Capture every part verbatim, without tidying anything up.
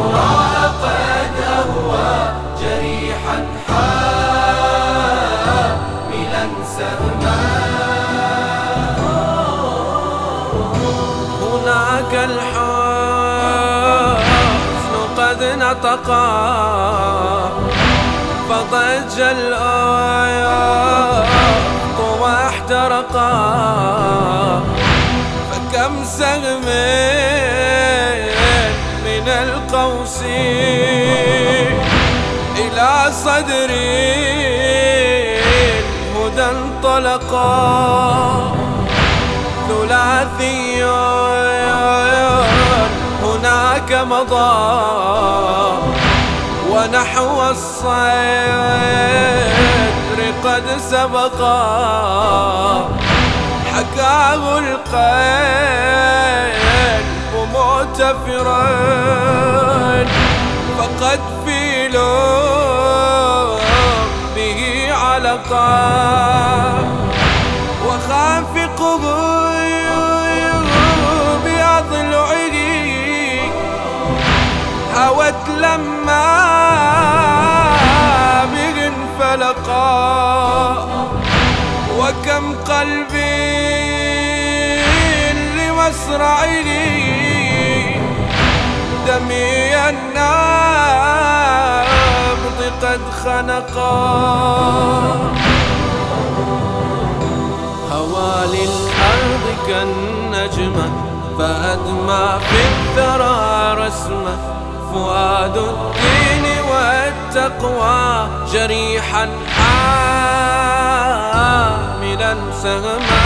عاشوراء قد أهوى جريحا حاملا سهما. هناك الحزن قد نطقا فضج الأفق واحترقا، فكم سهم من القوس إلى صدري الهدى انطلقا. ثلاثي هناك مضى ونحو الصدر قد سبقا، حكاه القلب معتفرا فقد في لبه علقا. وخافقه بأضلعه هوت لما به انفلقا. وكم قلبي لمصرعه دمي النبض قد خنقا. هوى للأرض كالنجمة فأدمى في الثرى رسمه، فؤاد الدين والتقوى جريحا حاملا سهما.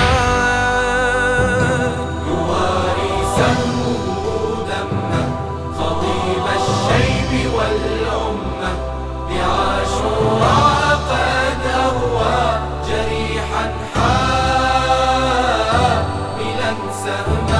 يواري سهمه دمه خضيب الشيب والأمة، بعاشوراء قد أهوى جريحا حاملا سهما.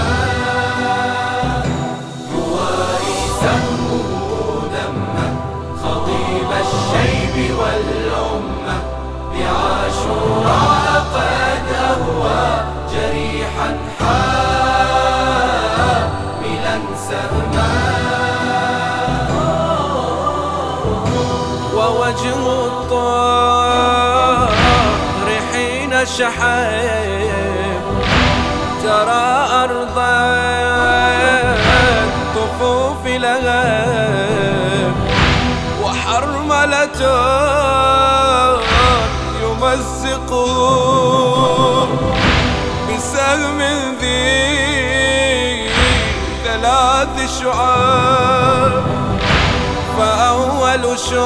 يواري سهمه دمه خضيب الشيب والأمة، بعاشوراء قد أهوى جريحا حاملا سهما. ووجه الطاهر حين شحيب ترى أرض الطفوف لهب، وحرملة يمزقه بسهم ذي ثلاث شعاب. فأول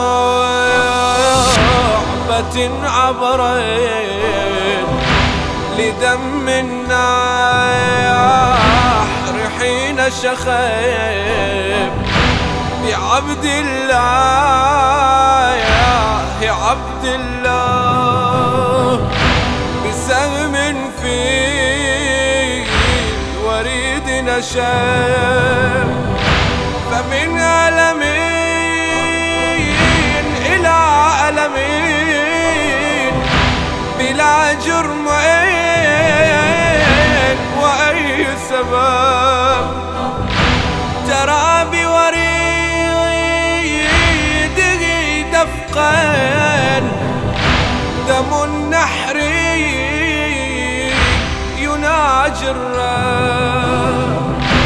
شعبة عبرت لدم النحر حين شخيب، بعبد الله يا عبد الله بسهم في وريد نشاب. فمن ألمين إلى ألمين بلا جرم وأي سبب، ترى بوريده دفقا دم النحر يناجي الرب.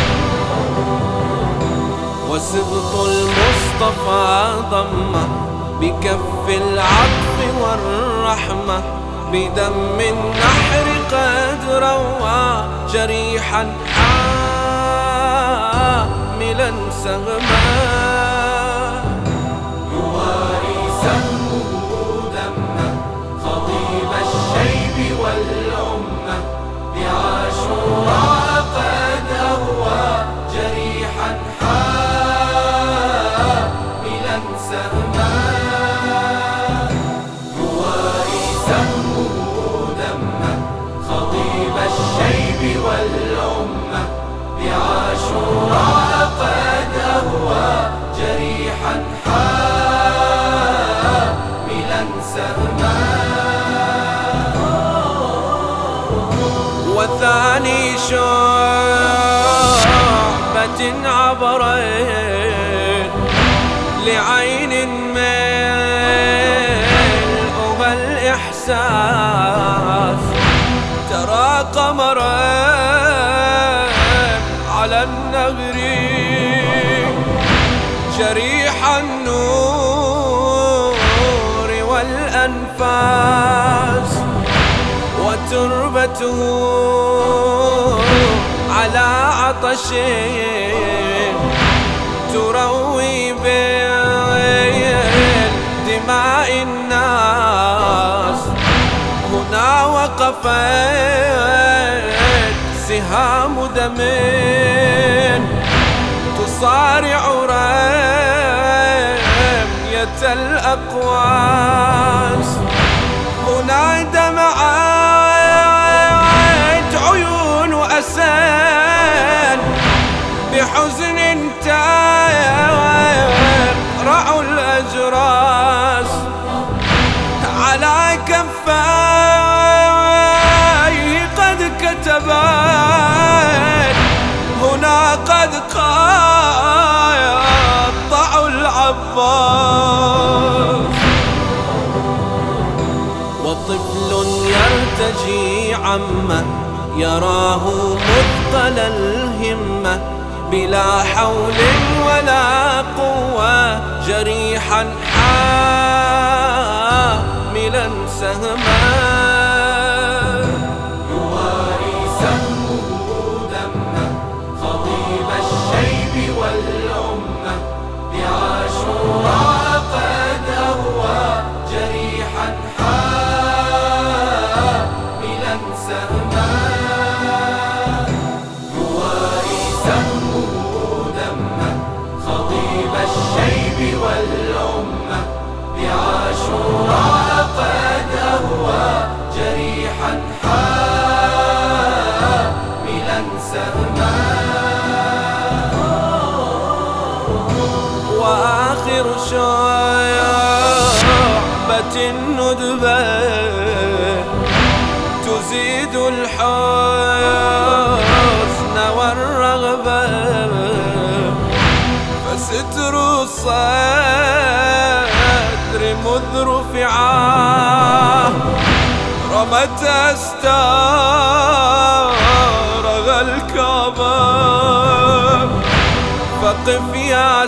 وسبط المصطفى ضمه بكف العطف والرحمة، بدم النحر قد روى جريحا حاملا سهما. يواري سهمه دمه خضيب الشيب والأمة، بعاشوراء قد أهوى جريحا حاملا سهما. يواري سهمه دمه خضيب الشيب والأمة، بعاشوراء قد أهوى جريحا حاملا سهما. وثاني شعبة عبرت لعين ملؤها الإحساس ترى قمرا على النهر جريح النور والأنفاس وتربته على عطش تروي بدماء الناس هنا وقفت سهام دم تصارع رمية الأقواس هنا دمعت عيون أسان بحزن ترعى الأجراس على كفيه قد كتبت هنا قد قطع العباس وطفل يرتجي عمه يراه مثقل الهمة بلا حول ولا قوة جريحا حاملا سهما يواري سهمه دمه خطيب الشيب والأمة بعاشوراء قد أهوى جريحا حاملا سهما يواري سهمه دمه خطيب الشيب والأمة بعاشوراء قد أهوى جريحا حاملا سهما وآخر شعبة الندبة تزيد الحزن والرغبة فستر الصدر مذ رفعا رمت أستارغ الكعبة فقف يا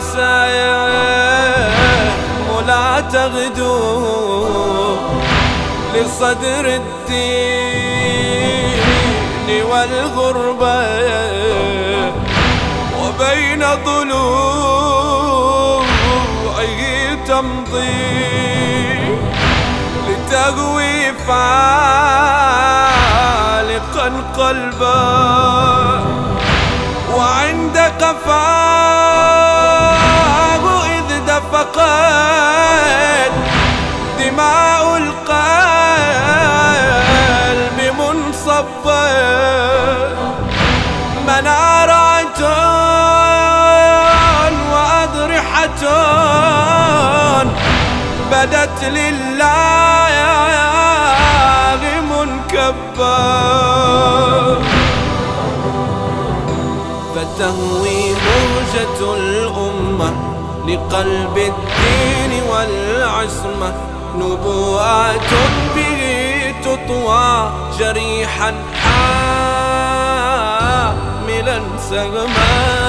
سيم لا تغدو لصدر الدين والغربة وبين ضلوعه تمضي لتغوي فالقا قلبا وعند قفاه إذ دفقت دماء القلب منصبة منارات وأضرحة بدت لله منكبة فتهوي موجة الأمة لقلب الدين والعصمة نبوءات به تطوى جريحا حاملا سهما